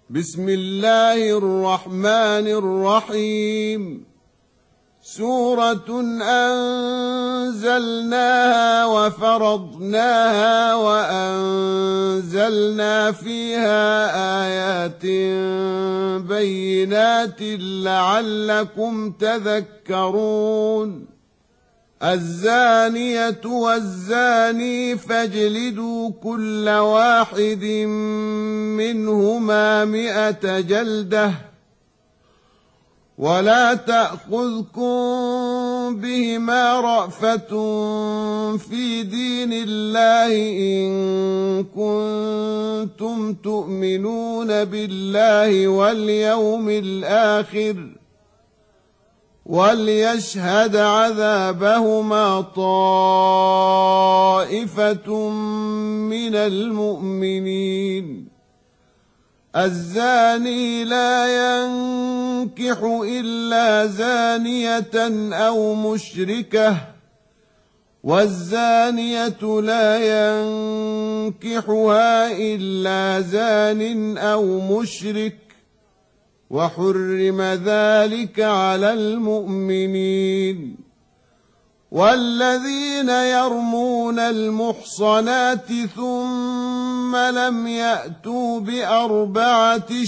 بسم الله الرحمن الرحيم. سورة أنزلناها وفرضناها وأنزلنا فيها آيات بينات لعلكم تذكرون. الزانية والزاني فاجلدوا كل واحد منهما 100 جلدة ولا تأخذكم بهما رأفة في دين الله إن كنتم تؤمنون بالله واليوم الآخر وليشهد عذابهما طائفة من المؤمنين. الزاني لا ينكح إلا زانية أو مشركة والزانية لا ينكحها إلا زان أو مشرك وحرم ذلك على المؤمنين. والذين يرمون المحصنات ثم لم يأتوا ب4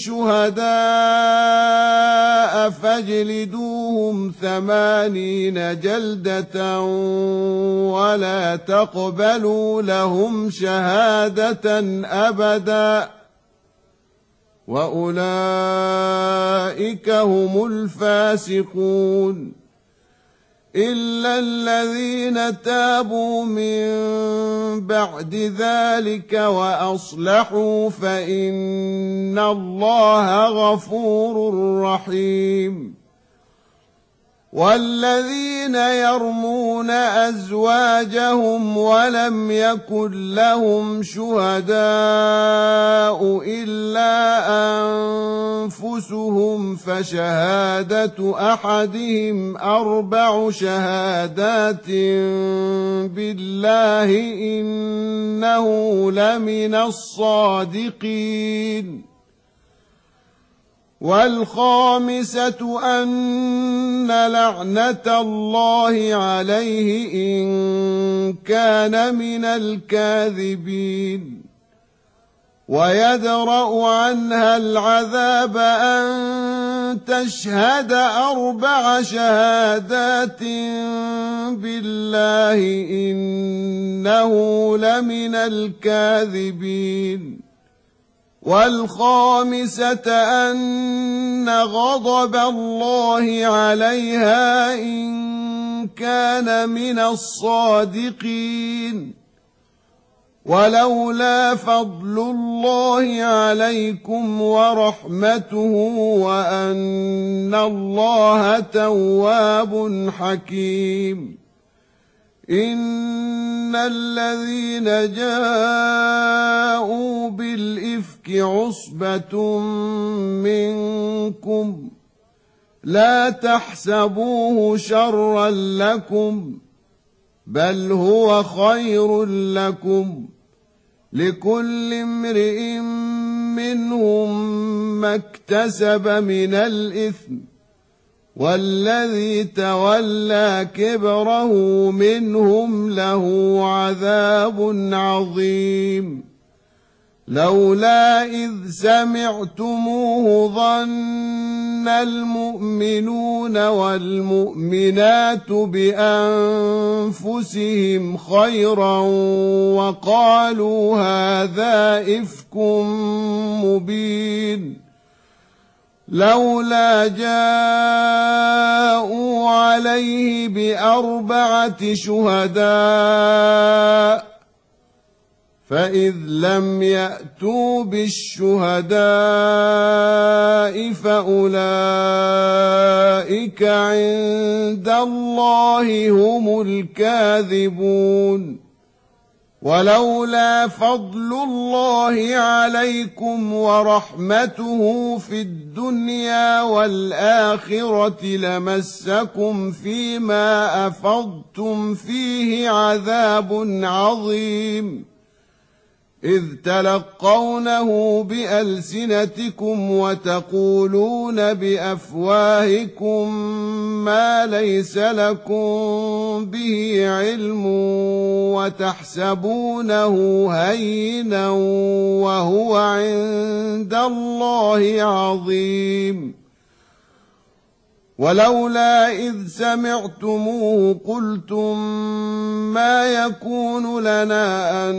شهداء فاجلدوهم 80 جلدة ولا تقبلوا لهم شهادة أبدا وأولئك هم الفاسقون. إلا الذين تابوا من بعد ذلك وأصلحوا فإن الله غفور رحيم. والذين يرمون أزواجهم ولم يكن لهم شهداء إلا أنفسهم فشهادة أحدهم 4 شهادات بالله إنه لمن الصادقين. والخامسة أن لعنة الله عليه إن كان من الكاذبين. ويدرأ عنها العذاب أن تشهد 4 شهادات بالله إنه لمن الكاذبين. والخامسة أن غضب الله عليها إن كان من الصادقين. ولولا فضل الله عليكم ورحمته وأن الله تواب حكيم. إن الذين جاءوا بالإفك عصبة منكم لا تحسبوه شرا لكم بل هو خير لكم لكل امرئ منهم ما اكتسب من الإثم والذي تولى كبره منهم له عذاب عظيم. لولا إذ سمعتموه ظن المؤمنون والمؤمنات بأنفسهم خيرا وقالوا هذا إفك مبين. لولا جاءوا عليه ب4 شهداء فإذ لم يأتوا بالشهداء فأولئك عند الله هم الكاذبون. ولولا فضل الله عليكم ورحمته في الدنيا والآخرة لمسكم فيما أفضتم فيه عذاب عظيم. إذ تلقونه بألسنتكم وتقولون بأفواهكم ما ليس لكم به علم وتحسبونه هينا وهو عند الله عظيم. ولولا إذ سمعتموه قلتم ما يكون لنا أن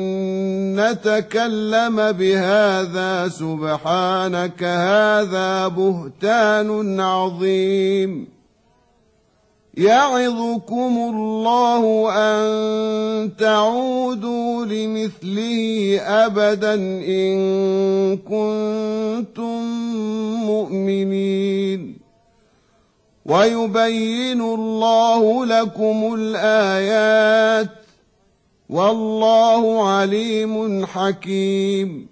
نتكلم بهذا سبحانك هذا بهتان عظيم. يعظكم الله أن تعودوا لمثله أبدا إن كنتم مؤمنين. ويبين الله لكم الآيات والله عليم حكيم.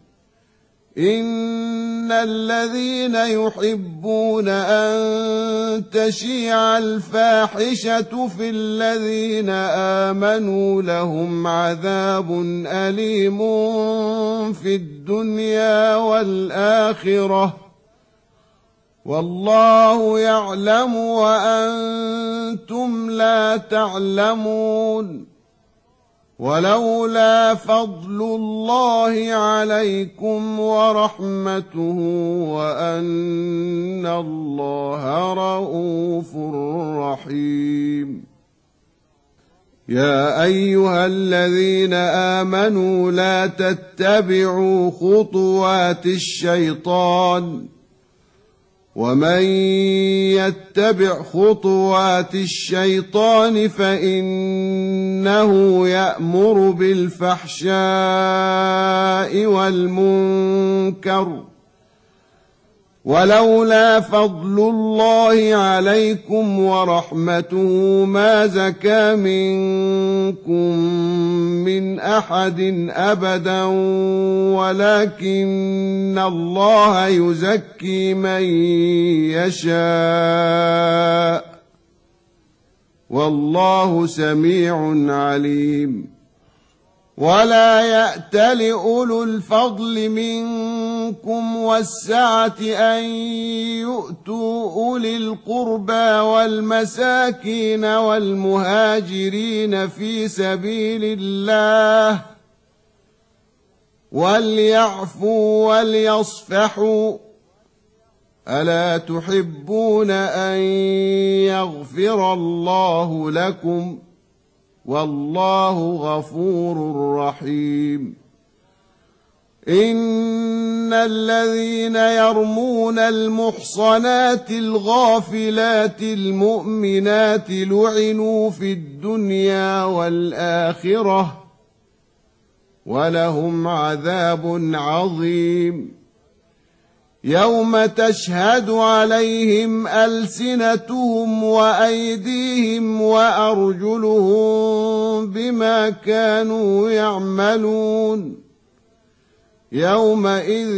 إن الذين يحبون أن تشيع الفاحشة في الذين آمنوا لهم عذاب أليم في الدنيا والآخرة والله يعلم وأنتم لا تعلمون. ولولا فضل الله عليكم ورحمته وأن الله رءوف رحيم. يا أيها الذين آمنوا لا تتبعوا خطوات الشيطان ومن يتبع خطوات الشيطان فإنه يأمر بالفحشاء والمنكر. ولولا فضل الله عليكم ورحمته ما زكى منكم من أحد أبدا ولكن الله يزكي من يشاء والله سميع عليم. ولا يأتل أولو الفضل منكم والسعة أن يؤتوا أولي القربى والمساكين والمهاجرين في سبيل الله وليعفوا وليصفحوا ألا تحبون أن يغفر الله لكم والله غفور رحيم. إن الذين يرمون المحصنات الغافلات المؤمنات لعنوا في الدنيا والآخرة ولهم عذاب عظيم. يوم تشهد عليهم ألسنتهم وأيديهم وأرجلهم بما كانوا يعملون. يومئذ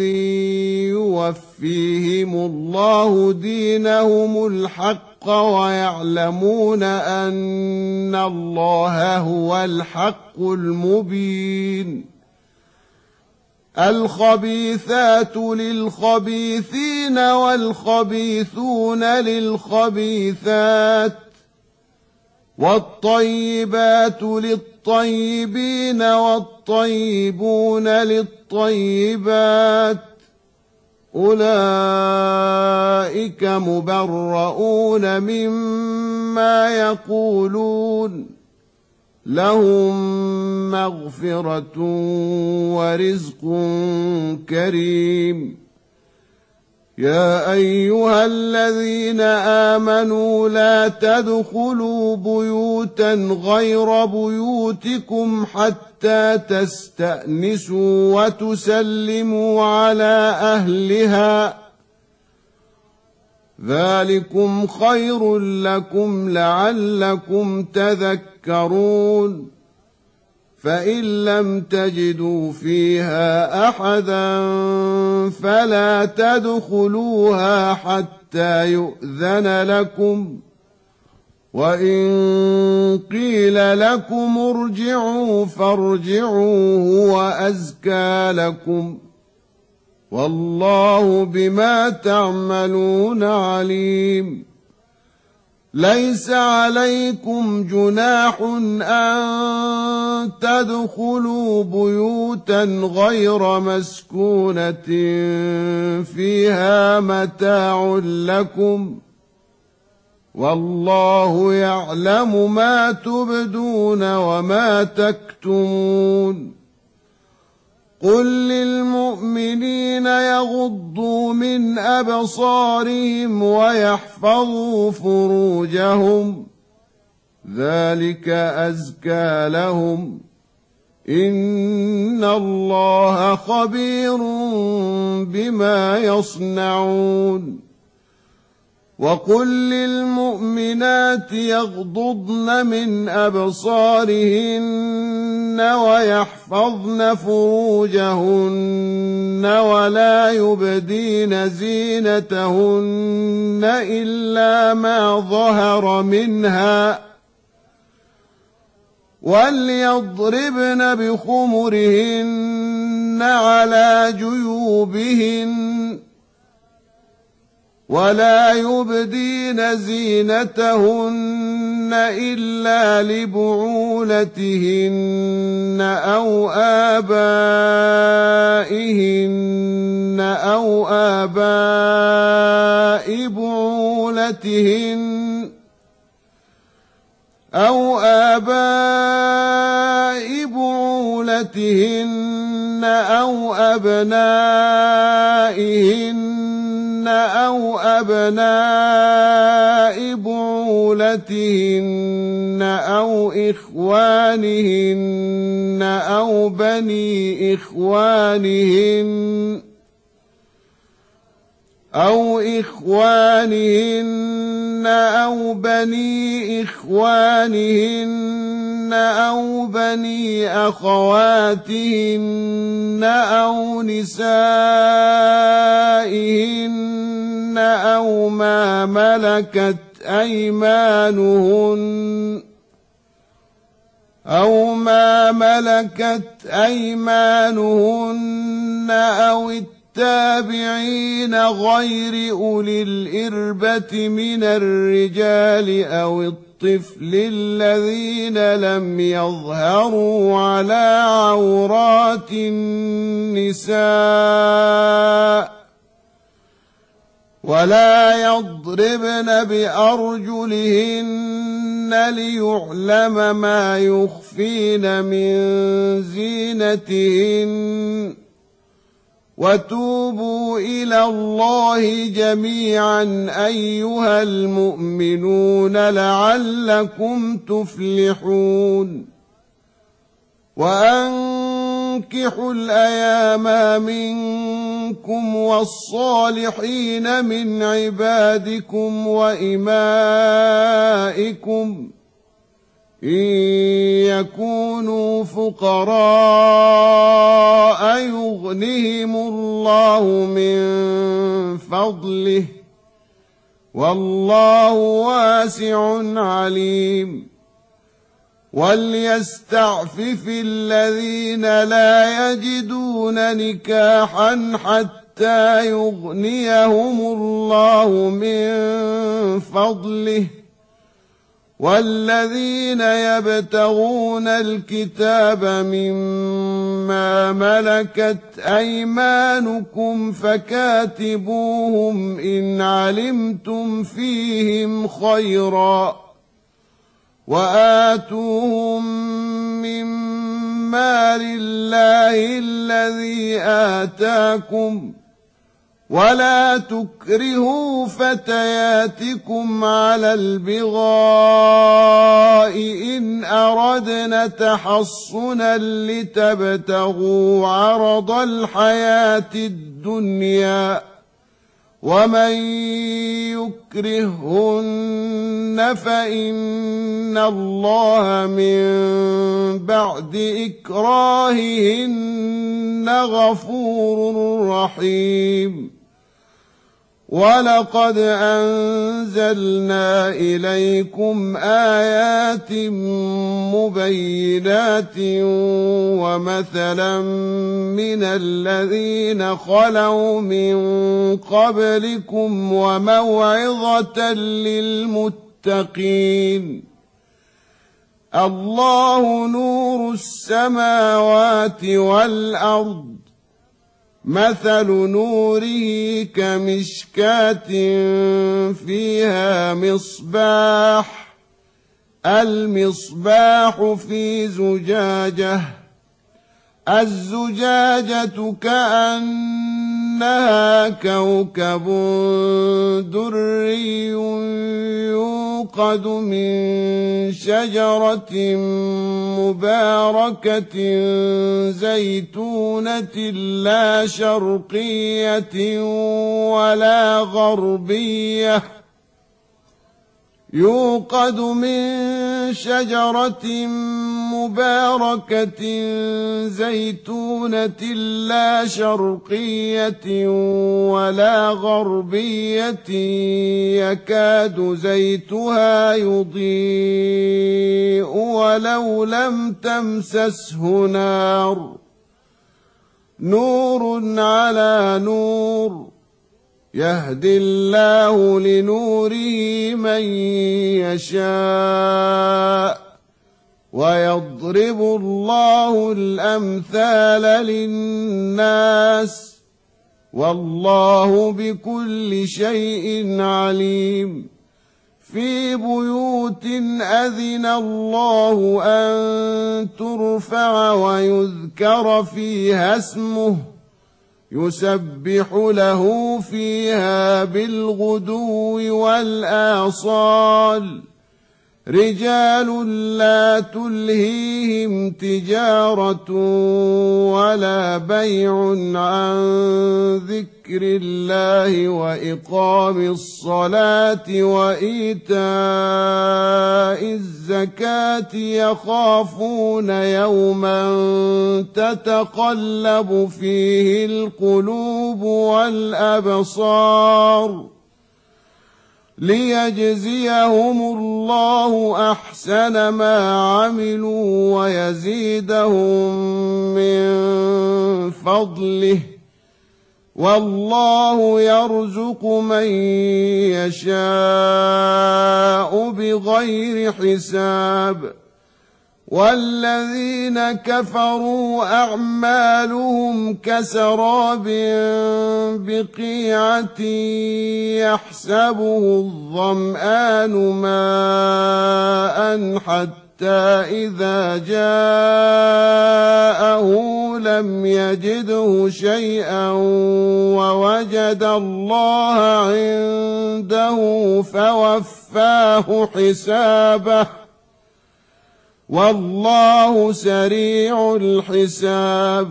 يوفيهم الله دينهم الحق ويعلمون أن الله هو الحق المبين. الخبيثات للخبيثين والخبيثون للخبيثات والطيبات للطيبين والطيبون للطيبات أولئك مبرؤون مما يقولون لهم مغفرة ورزق كريم. يا أيها الذين آمنوا لا تدخلوا بيوتا غير بيوتكم حتى تستأنسوا وتسلموا على أهلها ذلكم خير لكم لعلكم تذكرون. فإن لم تجدوا فيها أحدا فلا تدخلوها حتى يؤذن لكم وإن قيل لكم ارجعوا فارجعوا هو أزكى لكم والله بما تعملون عليم ليس عليكم جناح أن تدخلوا بيوتا غير مسكونة فيها متاع لكم والله يعلم ما تبدون وما تكتمون قل للمؤمنين يغضوا من أبصارهم ويحفظوا فروجهم ذلك أزكى لهم إن الله خبير بما يصنعون وقل للمؤمنات يغضضن من أبصارهن ويحفظن فروجهن ولا يبدين زينتهن إلا ما ظهر منها وليضربن بخمرهن على جيوبهن ولا يبدين زينتهن إلا لبعولتهن أو آبائهن أو آباء بعولتهن أو أبنائهن أو أبناء بعولتهن أو إخوانهن أو بني إخوانهن أو بني إخوانهن أو بني أخواتهن أو نسائهن أو ما ملكت أيمانهن أو التابعين غير أولي الإربة من الرجال أو الطفل الذين لم يظهروا على عورات النساء ولا يضربن بأرجلهن ليعلم ما يخفين من زينتهن وتوبوا إلى الله جميعا أيها المؤمنون لعلكم تفلحون وأنكحوا الأيام منكم والصالحين من عبادكم وإمائكم إن يكونوا فقراء يغنهم الله من فضله والله واسع عليم وليستعفف الذين لا يجدون نكاحا حتى يغنيهم الله من فضله والذين يبتغون الكتاب مما ملكت أيمانكم فكاتبوهم إن علمتم فيهم خيرا وآتوهم من مال الله الذي آتاكم ولا تكرهوا فتياتكم على البغاء إن أردنا تحصنا لتبتغوا عرض الحياة الدنيا ومن يكرهن فإن الله من بعد إكراههن غفور رحيم ولقد أنزلنا إليكم آيات مبينات ومثلا من الذين خلوا من قبلكم وموعظة للمتقين. الله نور السماوات والأرض، مثل نوره كمشكاة فيها مصباح، المصباح في زجاجة، الزجاجة كأنها كوكب دري يوقد من شجرة مباركة زيتونة لا شرقية ولا غربية، يوقد من شجرة مباركة زيتونة لا شرقية ولا غربية يكاد زيتها يضيء ولو لم تمسسه نار، نور على نور، يهدي الله لنوره من يشاء، ويضرب الله الأمثال للناس، والله بكل شيء عليم. في بيوت أذن الله أن ترفع ويذكر فيها اسمه يسبح له فيها بالغدو والآصال، رجال لا تلهيهم تجارة ولا بيع عن ذكر الله وإقام الصلاة وإيتاء الزكاة يخافون يوما تتقلب فيه القلوب والأبصار، ليجزيهم الله أحسن ما عملوا ويزيدهم من فضله، والله يرزق من يشاء بغير حساب. والذين كفروا أعمالهم كسراب بقيعة يحسبه الظمآن ماء حتى إذا جاءه لم يجده شيئا ووجد الله عنده فوفاه حسابه، والله سريع الحساب.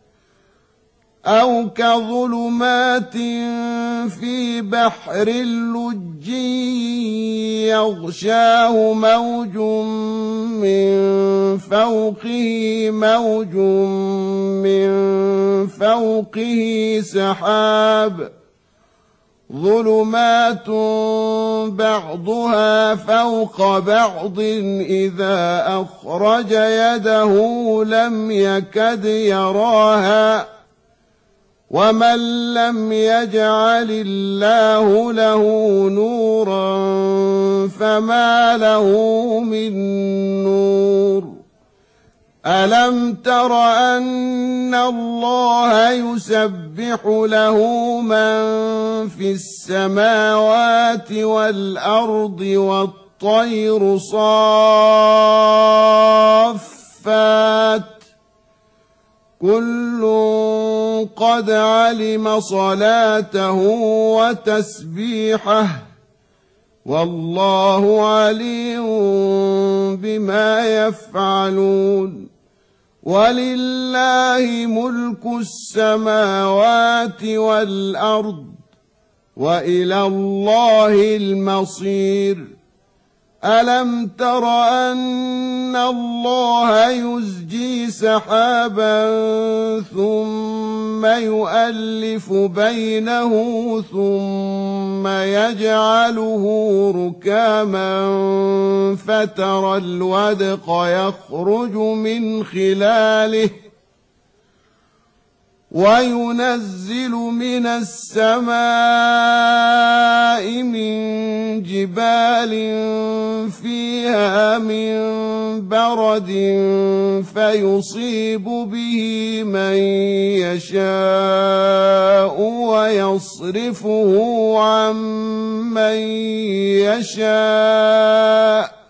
أو كظلمات في بحر اللج يغشاه موج من فوقه موج من فوقه سحاب، ظلمات بعضها فوق بعض إذا أخرج يده لم يكد يراها، ومن لم يجعل الله له نورا فما له من نور. ألم تر أن الله يسبح له من في السماوات والأرض والطير صافات كل قد علم صلاته وتسبيحه والله عليم بما يفعلون. ولله ملك السماوات والأرض وإلى الله المصير. ألم تر أن الله يزجي سحابا ثم يؤلف بينه ثم يجعله ركاما فترى الودق يخرج من خلاله وينزل من السماء من جبال فيها من برد فيصيب به من يشاء ويصرفه عن من يشاء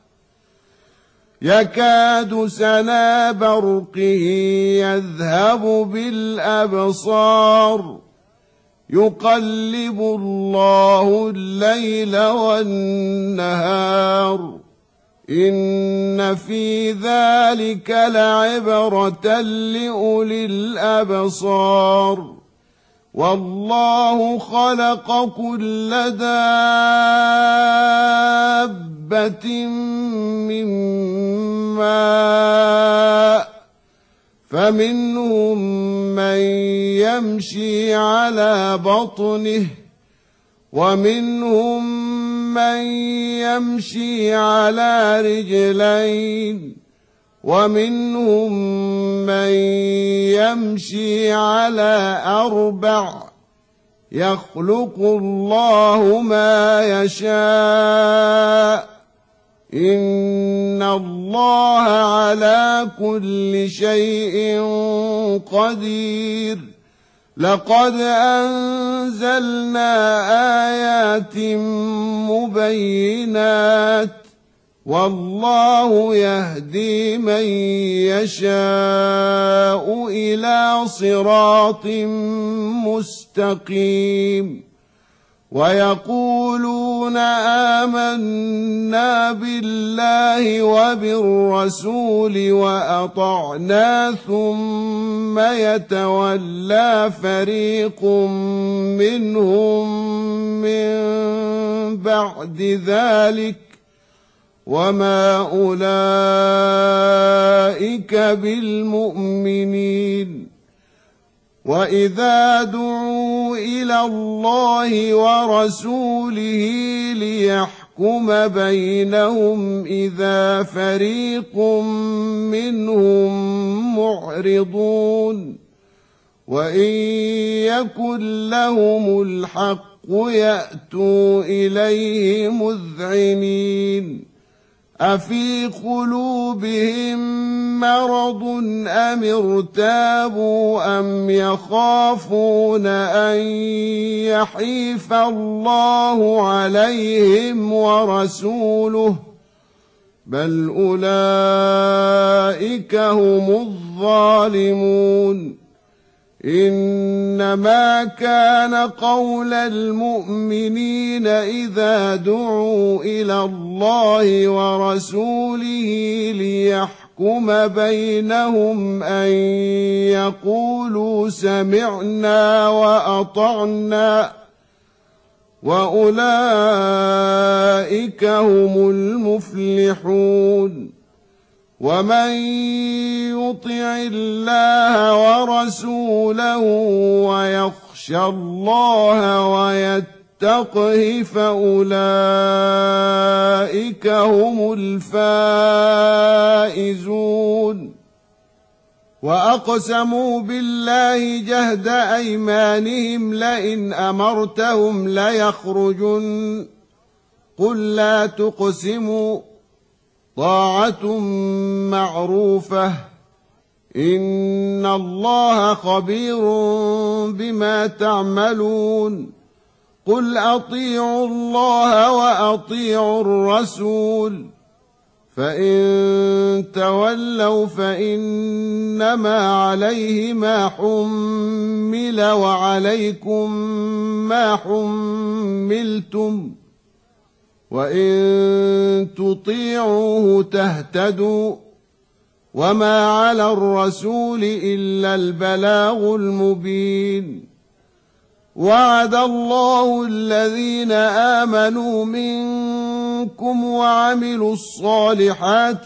يكاد سنا برقه يذهب بالأبصار يقلب الله الليل والنهار إن في ذلك لعبرة لأولي الأبصار والله خلق كل دابة من ماء فمنهم من يمشي على بطنه ومنهم من يمشي على رجلين ومنهم من يمشي على أربع يخلق الله ما يشاء إن الله على كل شيء قدير لقد أنزلنا آيات مبينات والله يهدي من يشاء إلى صراط مستقيم ويقولون آمنا بالله وبالرسول وأطعنا ثم يتولى فريق منهم من بعد ذلك وما أولئك بالمؤمنين وإذا دعوا إلى الله ورسوله ليحكم بينهم إذا فريق منهم معرضون وإن يكن لهم الحق يأتوا إليه مذعنين أفي قلوبهم مرض أم ارتابوا أم يخافون أن يحيف الله عليهم ورسوله بل أولئك هم الظالمون إنما كان قول المؤمنين إذا دعوا إلى الله ورسوله ليحكم بينهم أن يقولوا سمعنا وأطعنا وأولئك هم المفلحون ومن يطع الله ورسوله ويخشى الله ويتقه فأولئك هم الفائزون وأقسموا بالله جهد أيمانهم لئن أمرتهم ليخرجن قل لا تقسموا طاعة معروفة إن الله خبير بما تعملون قل أطيعوا الله وأطيعوا الرسول فإن تولوا فإنما عليه ما حمل وعليكم ما حملتم وإن تطيعوه تهتدوا وما على الرسول إلا البلاغ المبين وعد الله الذين آمنوا منكم وعملوا الصالحات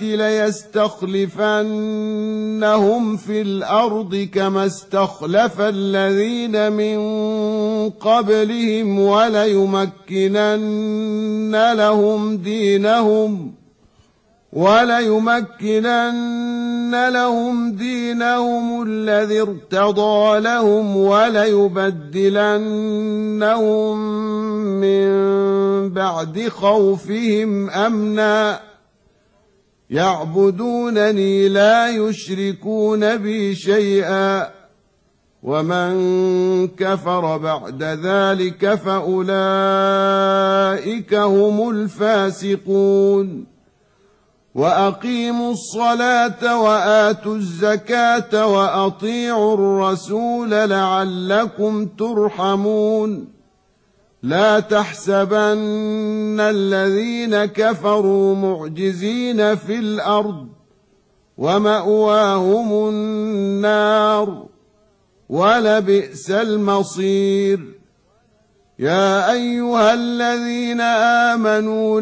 ليستخلفنهم في الأرض كما استخلف الذين من قبلهم وليمكنن لهم دينهم الذي ارتضى لهم وليبدلنهم من بعد خوفهم أمنا يعبدونني لا يشركون بي شيئا ومن كفر بعد ذلك فأولئك هم الفاسقون وأقيموا الصلاة وآتوا الزكاة وأطيعوا الرسول لعلكم ترحمون لا تحسبن الذين كفروا معجزين في الأرض ومأواهم النار ولبئس المصير يا أيها الذين آمنوا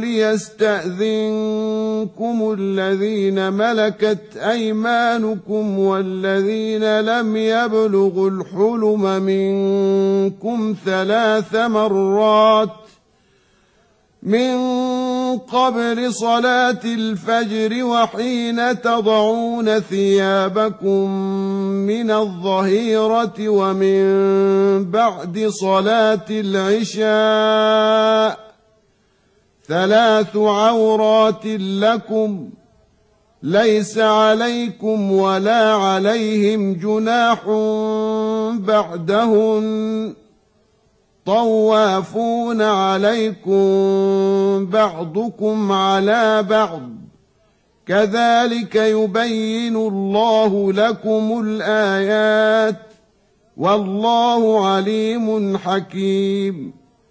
ليستأذنكم الذين ملكت أيمانكم والذين لم يبلغوا الحلم منكم 3 مرات من قبل صلاة الفجر وحين تضعون ثيابكم من الظهيرة ومن بعد صلاة العشاء 3 عورات لكم ليس عليكم ولا عليهم جناح بعدهن طوافون عليكم بعضكم على بعض كذلك يبين الله لكم الآيات والله عليم حكيم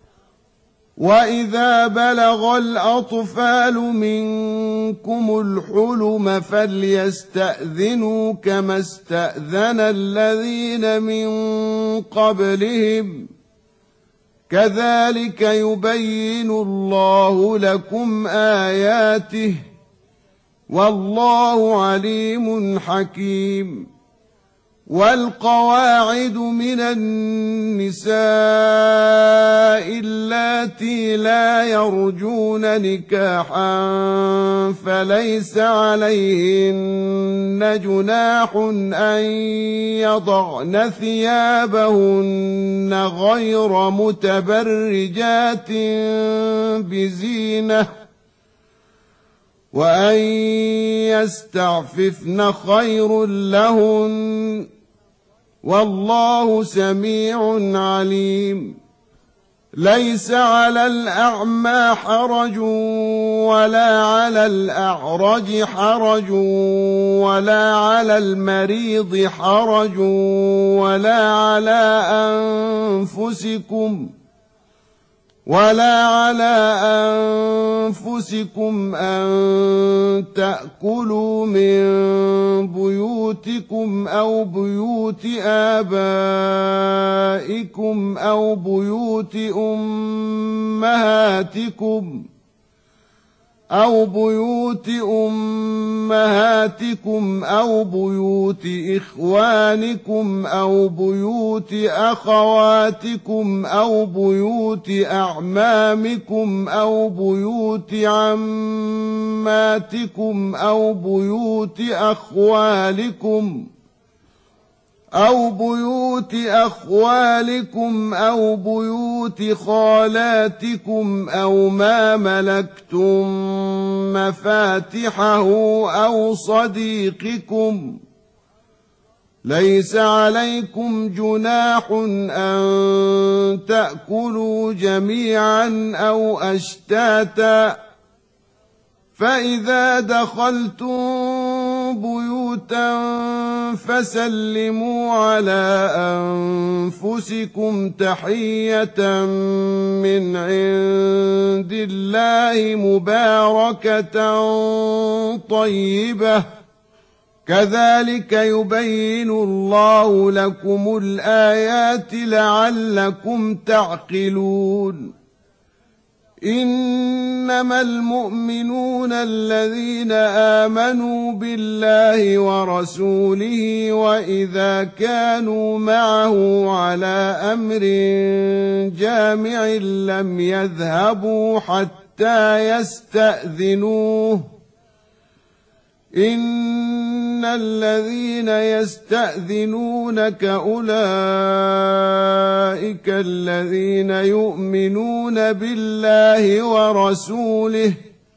وإذا بلغ الأطفال منكم الحلم فليستأذنوا كما استأذن الذين من قبلهم كذلك يبين الله لكم آياته والله عليم حكيم والقواعد من النساء اللاتي لا يرجون نكاحا فليس عليهن جناح أن يضعن ثيابهن غير متبرجات بزينة وأن يستعففن خير لهن والله سميع عليم ليس على الأعمى حرج ولا على الأعرج حرج ولا على المريض حرج ولا على أنفسكم أن تأكلوا من بيوتكم أو بيوت آبائكم أو بيوت أمهاتكم أو بيوت إخوانكم أو بيوت أخواتكم أو بيوت أعمامكم أو بيوت عماتكم أو بيوت أخوالكم أو بيوت خالاتكم أو ما ملكتم مفاتحه أو صديقكم ليس عليكم جناح أن تأكلوا جميعا أو أشتاتا فإذا دخلتم بيوتا فسلموا على أنفسكم تحية من عند الله مباركة طيبة كذلك يبين الله لكم الآيات لعلكم تعقلون إنما المؤمنون الذين آمنوا بالله ورسوله وإذا كانوا معه على أمر جامع لم يذهبوا حتى يستأذنوه إن الذين يستأذنونك أولئك الذين يؤمنون بالله ورسوله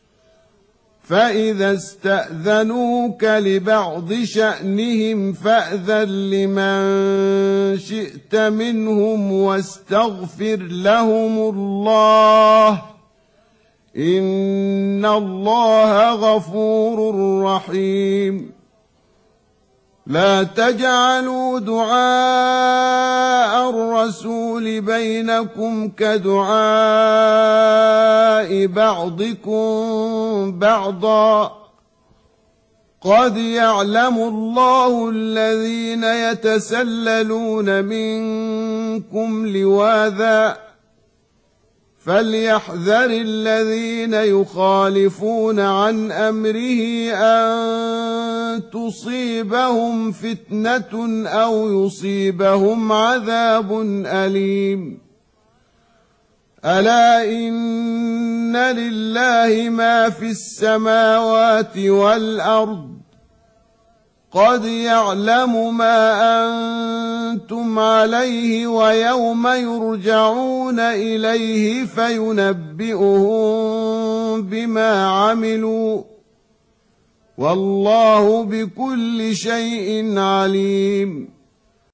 فإذا استأذنوك لبعض شأنهم فأذن لمن شئت منهم واستغفر لهم الله إن الله غفور رحيم لا تجعلوا دعاء الرسول بينكم كدعاء بعضكم بعضا قد يعلم الله الذين يتسللون منكم لواذا فليحذر الذين يخالفون عن أمره أن تصيبهم فتنة أو يصيبهم عذاب أليم ألا إن لله ما في السماوات والأرض قد يعلم ما أنتم عليه ويوم يرجعون إليه فينبئهم بما عملوا والله بكل شيء عليم